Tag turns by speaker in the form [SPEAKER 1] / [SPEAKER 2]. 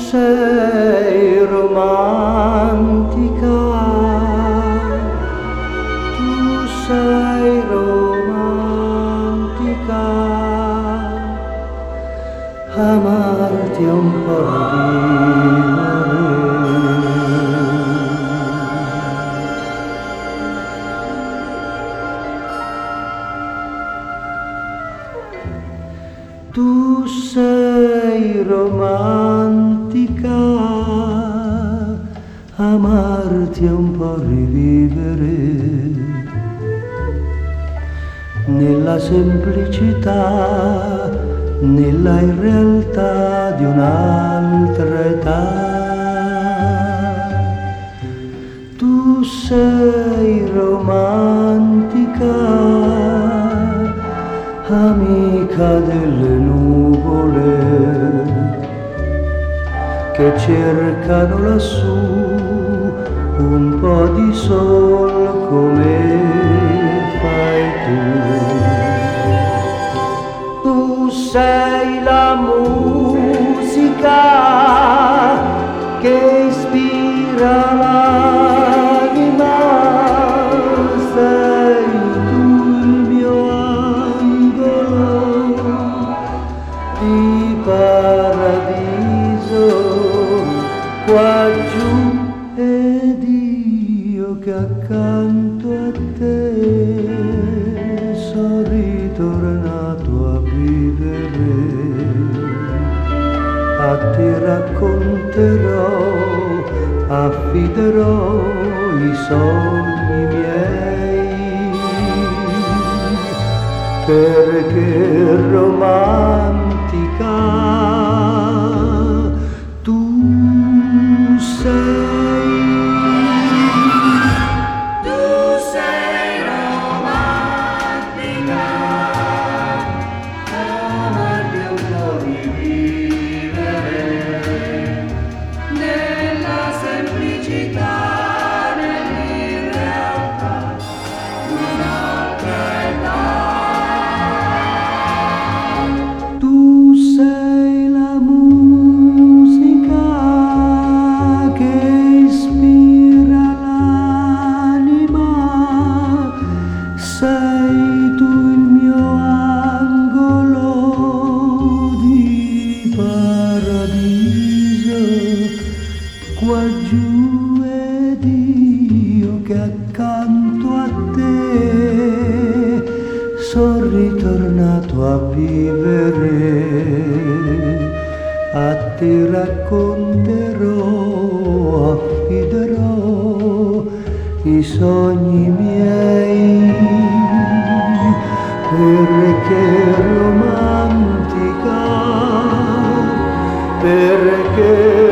[SPEAKER 1] sei romantica, tu sei romantica, amarti è un po' tu sei romantica, amarti è un po' rivivere nella semplicità, nella irrealtà di un'altra età. Tu sei romantica, amica delle nuvole che cercano lassù un po' di sol come fai tu. Tu sei la musica che ispira l'anima, sei tu il mio di paradiso qua giù, ed io che accanto a te sono ritornato a vivere. A te racconterò, affiderò i sogni miei, perché romantica tu sei.
[SPEAKER 2] Tu sei romantica, amarti un po' rivivere nella semplicità, nell'irrealtà di un'altra età.
[SPEAKER 1] Tu sei la musica che ispira l'anima, sei tu il mio angolo di paradiso qua giù, ed io che accanto a te sono ritornato a vivere. A te racconterò, affiderò i sogni miei, perché romantica, perché